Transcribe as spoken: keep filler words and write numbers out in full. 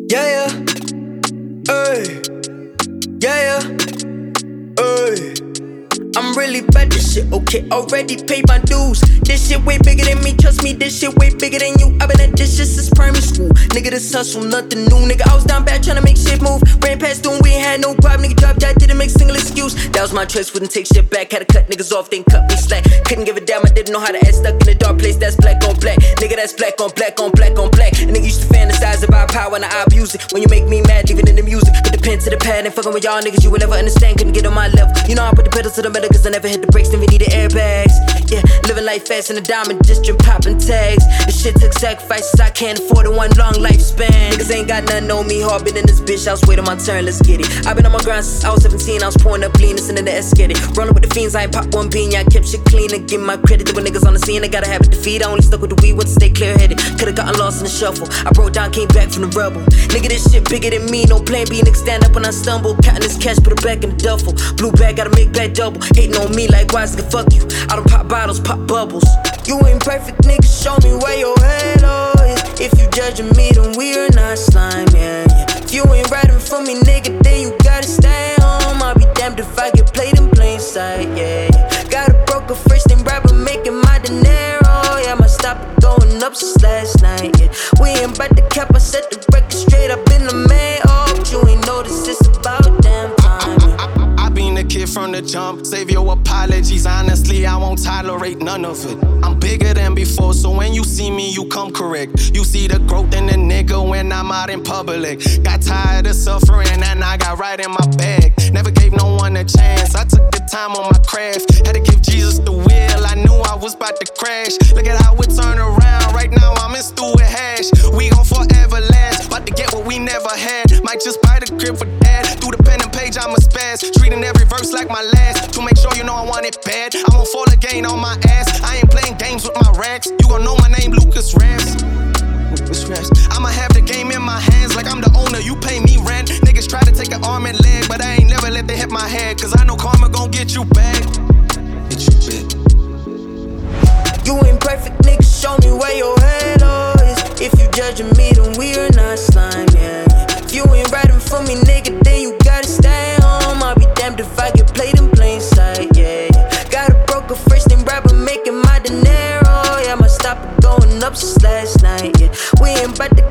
Yeah, yeah, ay, yeah, yeah, ay. I'm really bad this shit, okay, already paid my dues. This shit way bigger than me, trust me, this shit way bigger than you. I've been at this shit since primary school. Nigga, this hustle, nothing new. Nigga, I was down bad tryna make shit move. Ran past doing, we ain't had no problem. Nigga, dropped out, didn't make single excuse. That was my choice, wouldn't take shit back. Had to cut niggas off, then cut me slack. Couldn't give a damn, I didn't know how to act. Stuck in a dark place, that's black on black. Nigga, that's black on black on black on black. A nigga used to fantasize about power and I abuse it. When you make me mad, leaving in the music. Put the pen to the pad and fucking with y'all niggas you will never understand. Couldn't get on my level. You know I put the pedal to the metal cause I never hit the brakes, never needed airbags. Yeah, living life fast in the diamond district, popping tags. This shit took sacrifices, I can't afford it, one long lifespan. Niggas ain't got nothing on me, hard been in this bitch, I was waiting my turn, let's get it. I've been on my grind since I was seventeen, I was pouring up lean, listening to S get it. Rolling with the fiends, I ain't pop one bean, yeah, I kept shit clean and give my credit to when niggas on the scene. I gotta have a defeat, I only stuck with the weed, what to stay clear headed. Could've gotten lost in the shuffle, I broke down, came back from the rubble. Nigga, this shit bigger than me, no plan B, nigga stand up when I stumble. Counting this cash, put it back in the duffel. Blue bag, gotta make back double. Hating on me like why, nigga, fuck you. I don't pop bottles, pop bubbles. You ain't perfect, nigga, show me where your halo is. If you judging me, then we are not slime, yeah, yeah. If you ain't riding for me, nigga, then you gotta stay home. I'll be damned if I get played in plain sight, yeah, yeah. Got a broker first and rapper making my dinero, yeah. My stop going up since last night, yeah. We ain't about to cap, I set the record straight up in the mail. Oh, but you ain't noticed it's about damn time, yeah. Been a kid from the jump, save your apologies. Honestly, I won't tolerate none of it. I'm bigger than before, so when you see me, you come correct. You see the growth in the nigga when I'm out in public. Got tired of suffering and I got right in my bag. Never gave no one a chance, I took the time on my craft. Had to give Jesus the wheel, I knew I was about to crash. Look at how it turned around, right now I'm in stew with hash. We gon' forever last, about to get what we never had. Might just buy the crib for dad, through the pen and page I'm a spaz. Treating every verse like my last, to make sure you know I want it bad. I won't fall again on my ass, I ain't playing games with my racks. You gon' know my name, Lucas Raps. I'ma have the game in my hands like I'm the owner, you pay me rent. Niggas try to take an arm and leg, but I ain't never let they hit my head. Cause I know karma gon' get you back. Get you back. You ain't perfect, nigga, show me where your halo is. If you judging me, then we are not slime, yeah, yeah. If you ain't riding for me, nigga, then you gotta stay home. I'll be damned if I get played in plain sight, yeah, yeah. Got a broker first and rapper making my dinero, yeah. My stop going up since last night, yeah. We ain't about to